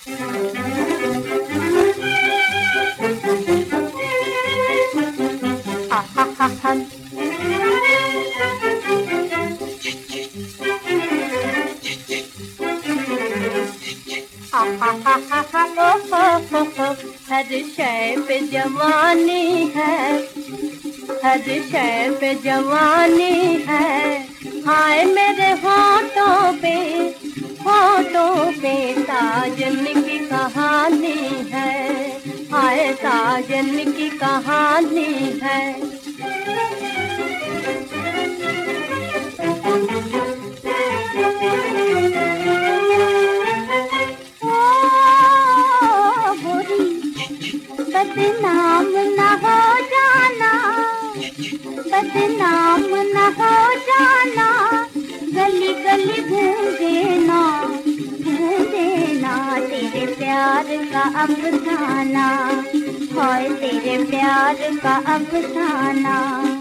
हा हा हा हा हा हा हा हा हा हो हर शय पे जवानी है, हर शय पे जवानी है। हाय मेरे होठों पे साजन की कहानी है। हाय साजन की कहानी है। ओ गोरी बदनाम न हो जाना, बदनाम न हो जाना। गली गली गूंजेना, गूंजेना तेरे प्यार का अफसाना। हाय तेरे प्यार का अफसाना।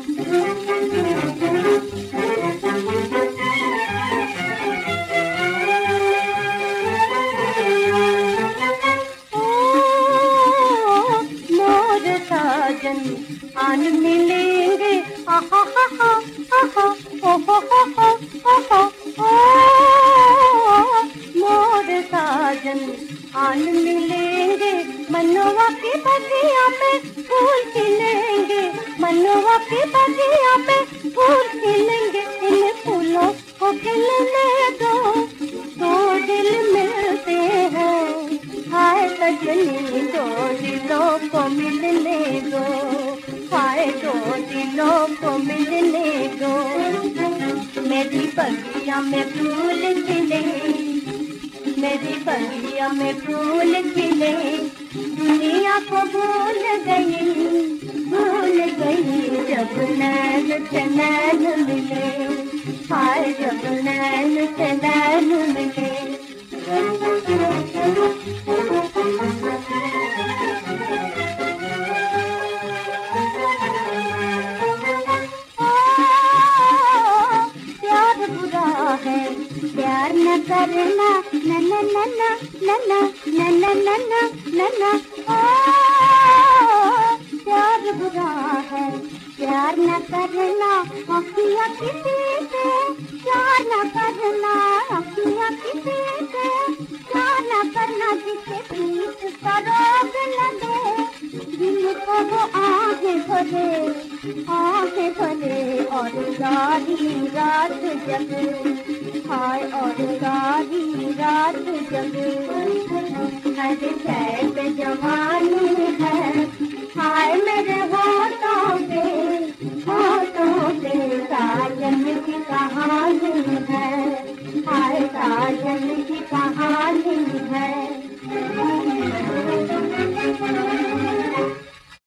मोर साजन आन मिलेंगे, आहा हा हा आहा ओ हो ओ मोर साजन आन मिलेंगे। मनवा की बगिया में फूल खिलेंगे, मनवा की बगिया में फूल खिलेंगे। इन फूलों को खिलने दो, दो दिल मिलते हैं। हाय सजनी दो दिलों को मिलने दो, हाय दो दिलों को मिलने दो। मेरी बगिया में फूल खिले, मेरी बगिया में फूल खिले। दुनिया को भूल गई जब नैन से नैन मिले। हाय जब नैन से नैन मिले। प्यार बुरा है, प्यार न करना, न न न न न न न न न न न। प्यार बुरा है, प्यार न करना। अखियाँ किसी से प्यार न करना, अखियाँ किसी से प्यार न करना। जिसे प्रीत का रोग लगे, जिनको वो आंखें भरे, आंखें भरे और सारी रात जगे। हाय और सारी रात जगे। हर शय पे जवानी है, हाय मेरे होठों पे साजन की कहानी है। हाय साजन की कहानी।